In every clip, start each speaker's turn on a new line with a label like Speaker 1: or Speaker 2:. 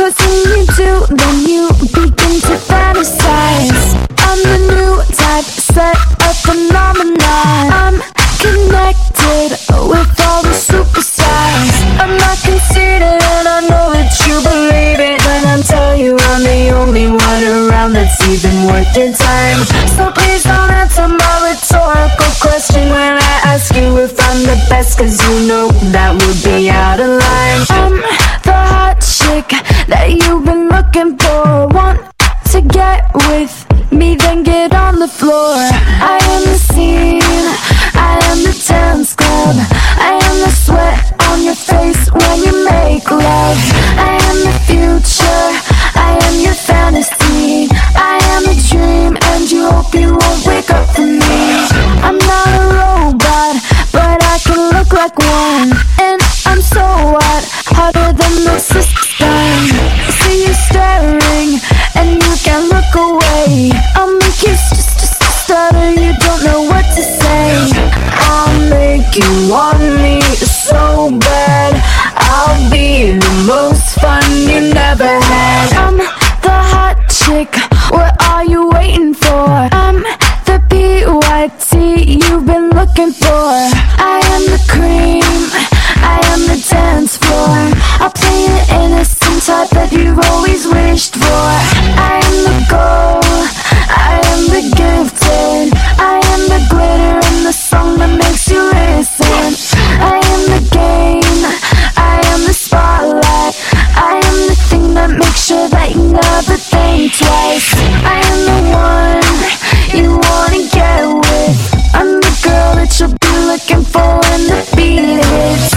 Speaker 1: 'cause when you do, then you begin to fantasize. I'm the new type, set a phenomenon. I'm connected with all the superstars. I'm not conceited and I know that you believe it when I tell you I'm the only one around that's even worth your time. So please don't answer my rhetorical question when I ask you if I'm the best, 'cause you know that would be out of line. I'm the hot chick that you've been looking for. Want to get with me, then get on the floor. I am the scene, I am the dance club, I am the sweat on your face when you make love. I am the future, I am your fantasy, I am a dream and you hope you won't wake up from me. I'm not a robot, but I can look like one, and I'm so hot, hotter than the system. See you staring and you can't look away. I'll make you just stutter, you don't know what to say. I'll make you want me so bad, I'll be the most fun you never had. I'm the hot chick, what are you waiting for? I'm the PYT you've been looking for. I am the cream, I am the dance floor. I'll play an innocent type that you've always wished for. I am the goal, I am the gifted, I am the glitter in the song that makes you listen. I am the game, I am the spotlight, I am the thing that makes sure that you never think twice. I am the one you wanna get with, I'm the girl that you'll be looking for when the beat hits.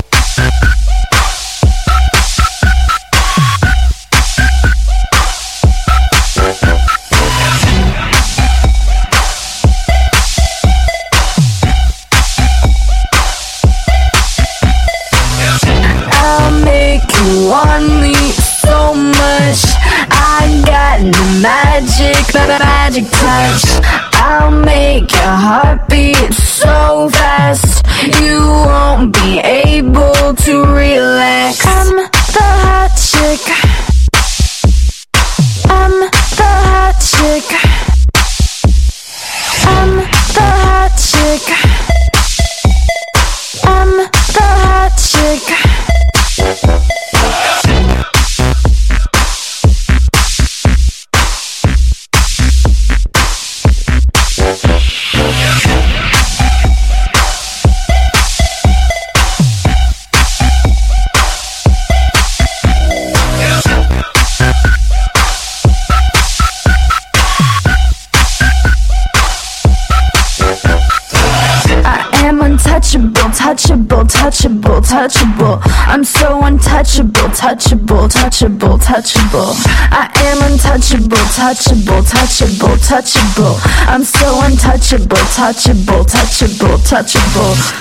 Speaker 1: You want me so much, I got the magic touch. I'll make your heart beat so fast, you won't be able to relax. I'm the hot chick, I'm the hot chick, I'm the hot chick, I'm the hot chick. Untouchable, touchable, touchable, touchable. I'm so untouchable, touchable, touchable, touchable. I am untouchable, touchable, touchable, touchable. I'm so untouchable, touchable, touchable, touchable.